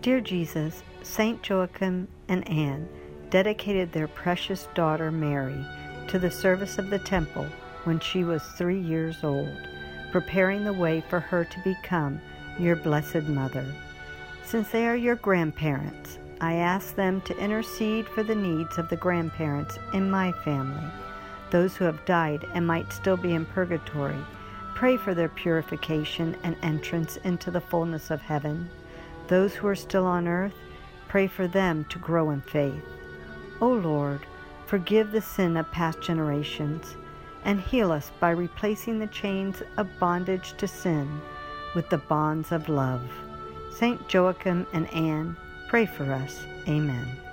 Dear Jesus, Saint Joachim and Anne dedicated their precious daughter Mary to the service of the temple when she was 3 years old, preparing the way for her to become your blessed mother. Since they are your grandparents, I ask them to intercede for the needs of the grandparents in my family, those who have died and might still be in purgatory. Pray for their purification and entrance into the fullness of heaven. Those who are still on earth, pray for them to grow in faith. O Lord, forgive the sin of past generations and heal us by replacing the chains of bondage to sin with the bonds of love. Saint Joachim and Anne, pray for us. Amen.